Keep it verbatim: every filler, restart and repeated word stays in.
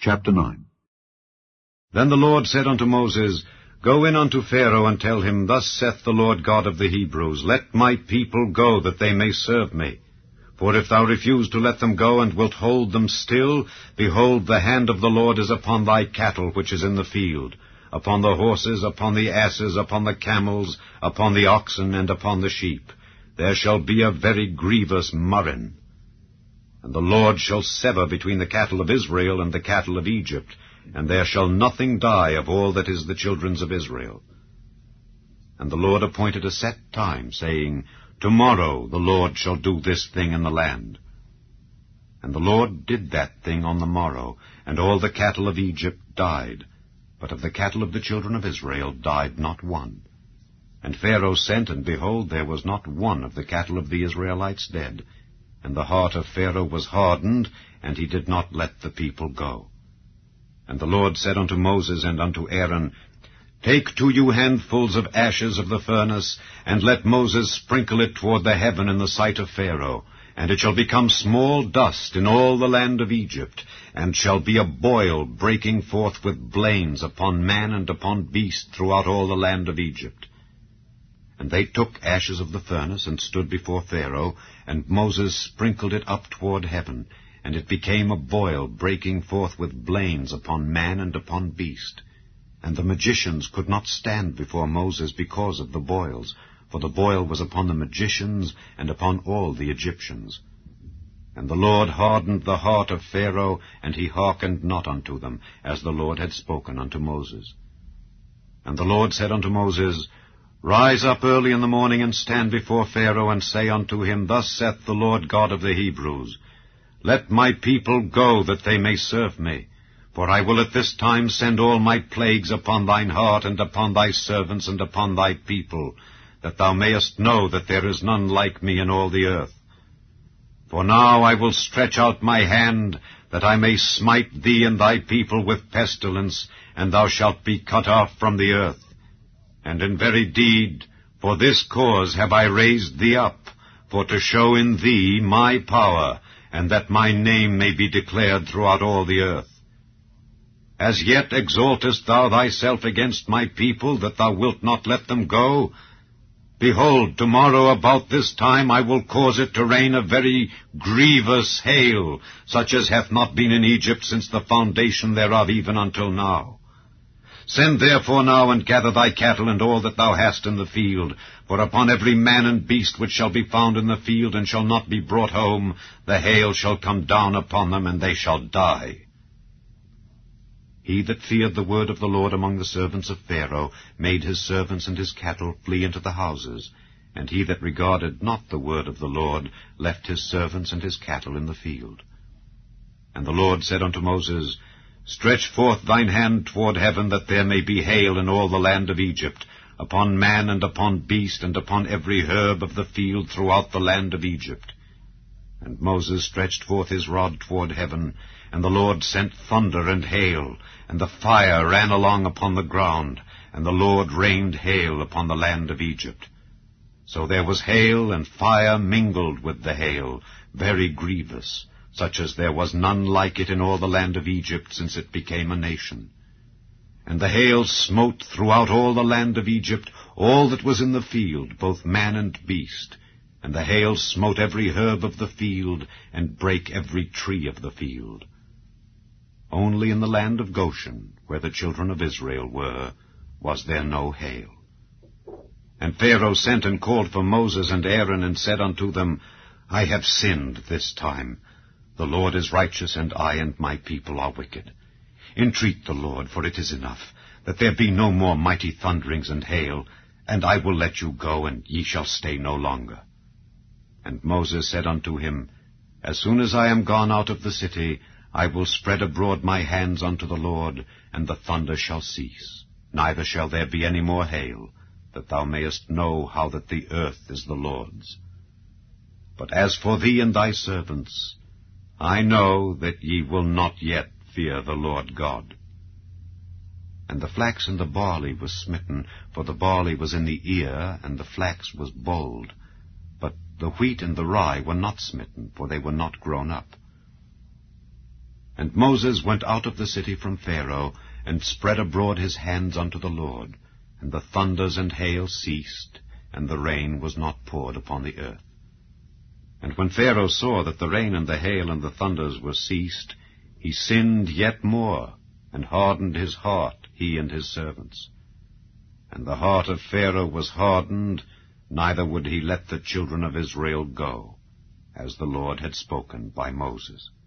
Chapter nine. Then the Lord said unto Moses, Go in unto Pharaoh, and tell him, Thus saith the Lord God of the Hebrews, Let my people go, that they may serve me. For if thou refuse to let them go, and wilt hold them still, behold, the hand of the Lord is upon thy cattle which is in the field, upon the horses, upon the asses, upon the camels, upon the oxen, and upon the sheep. There shall be a very grievous murrain. And the Lord shall sever between the cattle of Israel and the cattle of Egypt, and there shall nothing die of all that is the children's of Israel. And the Lord appointed a set time, saying, Tomorrow the Lord shall do this thing in the land. And the Lord did that thing on the morrow, and all the cattle of Egypt died, but of the cattle of the children of Israel died not one. And Pharaoh sent, and behold, there was not one of the cattle of the Israelites dead. And the heart of Pharaoh was hardened, and he did not let the people go. And the Lord said unto Moses and unto Aaron, Take to you handfuls of ashes of the furnace, and let Moses sprinkle it toward the heaven in the sight of Pharaoh, and it shall become small dust in all the land of Egypt, and shall be a boil breaking forth with blains upon man and upon beast throughout all the land of Egypt. And they took ashes of the furnace, and stood before Pharaoh, and Moses sprinkled it up toward heaven, and it became a boil breaking forth with blains upon man and upon beast. And the magicians could not stand before Moses because of the boils, for the boil was upon the magicians and upon all the Egyptians. And the Lord hardened the heart of Pharaoh, and he hearkened not unto them, as the Lord had spoken unto Moses. And the Lord said unto Moses, Rise up early in the morning, and stand before Pharaoh, and say unto him, Thus saith the Lord God of the Hebrews, Let my people go, that they may serve me. For I will at this time send all my plagues upon thine heart, and upon thy servants, and upon thy people, that thou mayest know that there is none like me in all the earth. For now I will stretch out my hand, that I may smite thee and thy people with pestilence, and thou shalt be cut off from the earth. And in very deed, for this cause have I raised thee up, for to show in thee my power, and that my name may be declared throughout all the earth. As yet exaltest thou thyself against my people, that thou wilt not let them go? Behold, tomorrow about this time I will cause it to rain a very grievous hail, such as hath not been in Egypt since the foundation thereof even until now. Send therefore now, and gather thy cattle and all that thou hast in the field, for upon every man and beast which shall be found in the field, and shall not be brought home, the hail shall come down upon them, and they shall die. He that feared the word of the Lord among the servants of Pharaoh made his servants and his cattle flee into the houses, and he that regarded not the word of the Lord left his servants and his cattle in the field. And the Lord said unto Moses, Stretch forth thine hand toward heaven, that there may be hail in all the land of Egypt, upon man and upon beast, and upon every herb of the field throughout the land of Egypt. And Moses stretched forth his rod toward heaven, and the Lord sent thunder and hail, and the fire ran along upon the ground, and the Lord rained hail upon the land of Egypt. So there was hail and fire mingled with the hail, very grievous, such as there was none like it in all the land of Egypt since it became a nation. And the hail smote throughout all the land of Egypt all that was in the field, both man and beast. And the hail smote every herb of the field, and brake every tree of the field. Only in the land of Goshen, where the children of Israel were, was there no hail. And Pharaoh sent and called for Moses and Aaron, and said unto them, I have sinned this time. The Lord is righteous, and I and my people are wicked. Entreat the Lord, for it is enough, that there be no more mighty thunderings and hail, and I will let you go, and ye shall stay no longer. And Moses said unto him, As soon as I am gone out of the city, I will spread abroad my hands unto the Lord, and the thunder shall cease, neither shall there be any more hail, that thou mayest know how that the earth is the Lord's. But as for thee and thy servants, I know that ye will not yet fear the Lord God. And the flax and the barley was smitten, for the barley was in the ear, and the flax was bold. But the wheat and the rye were not smitten, for they were not grown up. And Moses went out of the city from Pharaoh, and spread abroad his hands unto the Lord. And the thunders and hail ceased, and the rain was not poured upon the earth. And when Pharaoh saw that the rain and the hail and the thunders were ceased, he sinned yet more, and hardened his heart, he and his servants. And the heart of Pharaoh was hardened, neither would he let the children of Israel go, as the Lord had spoken by Moses.